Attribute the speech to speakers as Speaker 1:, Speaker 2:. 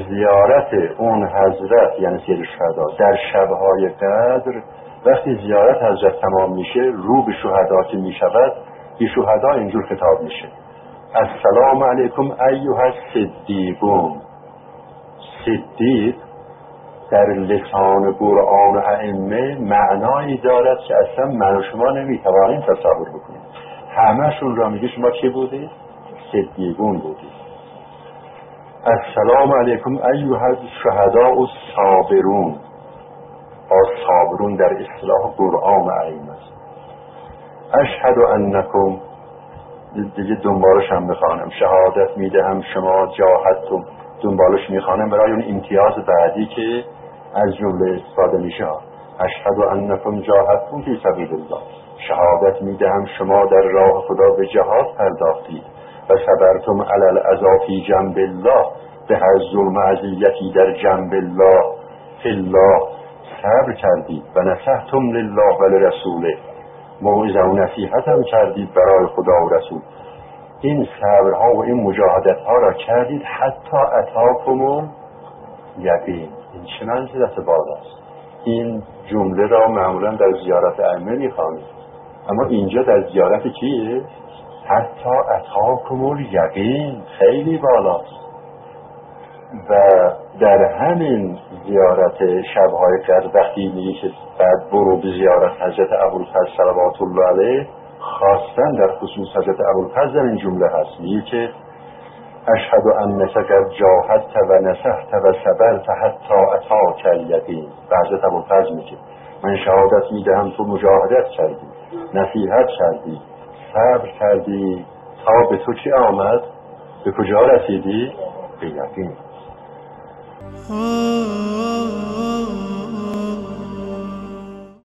Speaker 1: زیارت اون حضرت یعنی سید الشهدا در شبهای قدر، وقتی زیارت حضرت تمام میشه رو به شهدا که میشود، به شهدا اینجور خطاب میشه: السلام علیکم ایها الصدیقون. صدیق در لسان قرآن و ائمه معنایی دارد که اصلا من و شما نمیتوانیم تصور بکنیم. همه‌شون را میگه شما چی بودید؟ صدیقون بودید. السلام علیکم ایها الشهداء الصابرون. صابرون در اصطلاح قرآن و ائمه است. اشهد انکم، دیگه دنبالش هم میخوانم، شهادت میدهم شما جاهدتم، دنبالش میخوانم برای اون امتیاز بعدی که از جمله استفاده میشه. اشهد انکم جاهدتم فی سبیل الله، شهادت میدهم شما در راه خدا به جهاد پرداختید و صبرتم علی الاذی فی جنب الله، به هر ظلم و اذیتی در جنب الله فی الله صبر کردید و نصحتم لله و لرسوله، موعظه و نصیحت هم کردید برای خدا و رسول. این صبرها و این مجاهدت ها را کردید حتی اتاکم یقین. این چه منزلت بالاست. این جمله را معمولا در زیارت ائمه میخوانید، اما اینجا در زیارت کیه؟ حتی اتاکم یقین، خیلی بالاست. و در همین زیارت شبهای قدر وقتی میگه که بعد برو به زیارت حضرت ابوالفضل صلوات الله علیه، خاصا در خصوص حضرت ابوالفضل این جمله هست، میگه که اشهد انک قد جاهدت و نصحت و صبرت حتی اتاک الیقین. و حضرت ابوالفضل میگه من شهادت میدهم تو مجاهدت کردی، نصیحت کردی، صبر کردی تا به تو چی آمد؟ به کجا رسیدی؟ به یقین.